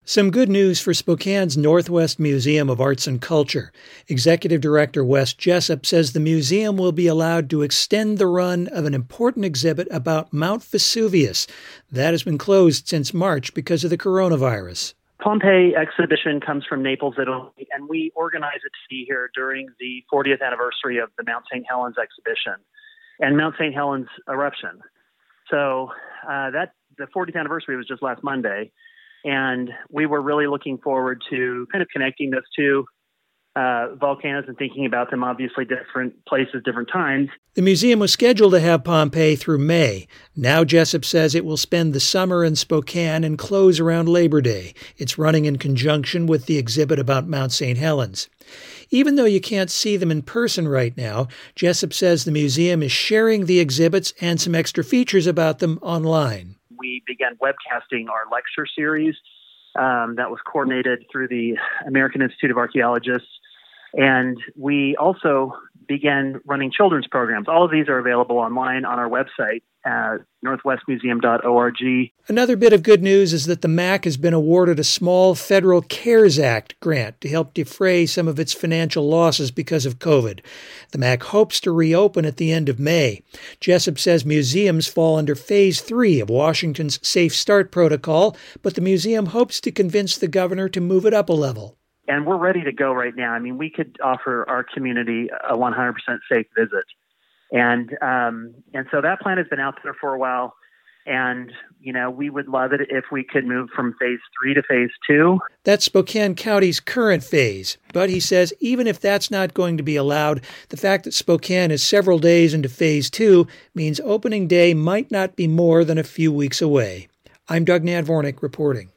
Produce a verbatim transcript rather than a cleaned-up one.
Some good news for Spokane's Northwest Museum of Arts and Culture. Executive Director Wes Jessup says the museum will be allowed to extend the run of an important exhibit about Mount Vesuvius. That has been closed since March because of the coronavirus. Pompeii exhibition comes from Naples, Italy, and we organize it to be here during the fortieth anniversary of the Mount Saint Helens exhibition and Mount Saint Helens eruption. So uh, that the fortieth anniversary was just last Monday. And we were really looking forward to kind of connecting those two uh, volcanoes and thinking about them, obviously different places, different times. The museum was scheduled to have Pompeii through May. Now Jessup says it will spend the summer in Spokane and close around Labor Day. It's running in conjunction with the exhibit about Mount Saint Helens. Even though you can't see them in person right now, Jessup says the museum is sharing the exhibits and some extra features about them online. We began webcasting our lecture series um, that was coordinated through the American Institute of Archaeologists. And we also began running children's programs. All of these are available online on our website at northwest museum dot org. Another bit of good news is that the M A C has been awarded a small federal CARES Act grant to help defray some of its financial losses because of COVID. The M A C hopes to reopen at the end of May. Jessup says museums fall under Phase three of Washington's Safe Start protocol, but the museum hopes to convince the governor to move it up a level. And we're ready to go right now. I mean, we could offer our community a one hundred percent safe visit. And um, and so that plan has been out there for a while. And, you know, we would love it if we could move from phase three to phase two. That's Spokane County's current phase. But he says even if that's not going to be allowed, the fact that Spokane is several days into phase two means opening day might not be more than a few weeks away. I'm Doug Nadvornik reporting.